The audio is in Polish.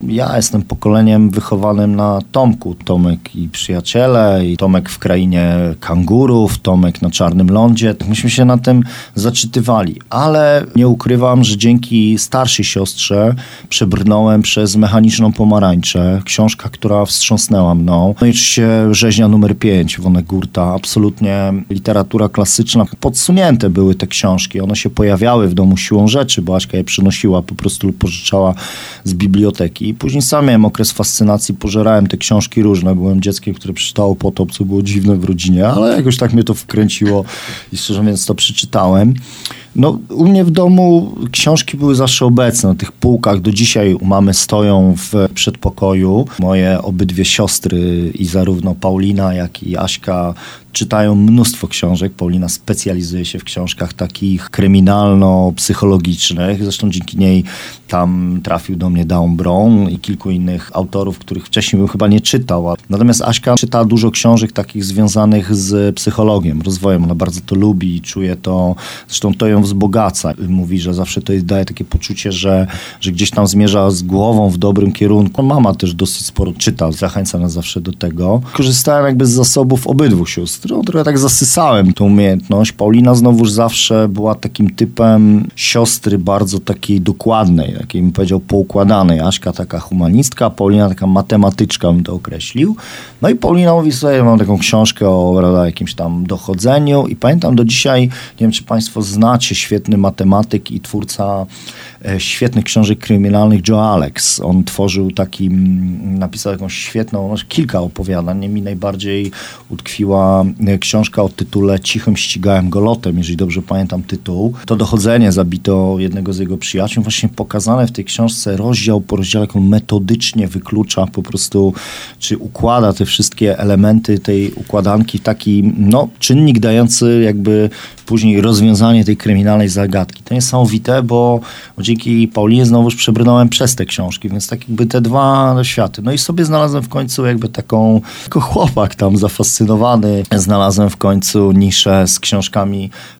ja jestem pokoleniem wychowanym na Tomku. Tomek i przyjaciele, i Tomek w krainie kangurów, Tomek na Czarnym Lądzie. Myśmy się na tym zaczytywali, ale nie ukrywam, że dzięki starszej siostrze przebrnąłem przez Mechaniczną pomarańczę. Książka, która wstrząsnęła mną. No i oczywiście Rzeźnia numer 5 Vonnegutta. Absolutnie literatura klasyczna. Podsunięte były te książki. One się pojawiały w domu siłą rzeczy, bo Aśka je przynosiła po prostu lub pożyczała z biblioteki. I później sam miałem okres fascynacji, pożerałem te książki różne. Byłem dzieckiem, które przeczytało Potop, co było dziwne w rodzinie, ale jakoś tak mnie to wkręciło i szczerze mówiąc to przeczytałem. No, u mnie w domu książki były zawsze obecne na tych półkach. Do dzisiaj u mamy stoją w przedpokoju. Moje obydwie siostry i zarówno Paulina, jak i Aśka czytają mnóstwo książek. Paulina specjalizuje się w książkach takich kryminalno-psychologicznych. Zresztą dzięki niej tam trafił do mnie Dan Brown i kilku innych autorów, których wcześniej bym chyba nie czytał. Natomiast Aśka czyta dużo książek takich związanych z psychologiem, rozwojem. Ona bardzo to lubi i czuje to. Zresztą to ją wzbogaca. Mówi, że zawsze to jej daje takie poczucie, że gdzieś tam zmierza z głową w dobrym kierunku. Mama też dosyć sporo czyta, zachęca nas zawsze do tego. Korzystałem jakby z zasobów obydwu sióstr. Trochę tak zasysałem tą umiejętność. Paulina znowuż zawsze była takim typem siostry bardzo takiej dokładnej, takiej bym powiedział poukładanej. Aśka taka humanistka, Paulina taka matematyczka, bym to określił. No i Paulina mówi sobie, mam taką książkę o jakimś tam dochodzeniu i pamiętam do dzisiaj, nie wiem czy państwo znacie, świetny matematyk i twórca świetnych książek kryminalnych Joe Alex. On tworzył napisał jakąś świetną, kilka opowiadań. Mi najbardziej utkwiła książka o tytule Cichym ścigałem go lotem, jeżeli dobrze pamiętam tytuł. To dochodzenie zabito jednego z jego przyjaciół. Właśnie pokazane w tej książce rozdział po rozdziale, jak on metodycznie wyklucza po prostu, czy układa te wszystkie elementy tej układanki w taki czynnik dający jakby później rozwiązanie tej kryminalnej zagadki. To niesamowite, bo dzięki Paulinie znowuż przebrnąłem przez te książki, więc tak jakby te dwa światy. No i sobie znalazłem w końcu jakby jako chłopak tam zafascynowany. Znalazłem w końcu niszę z książkami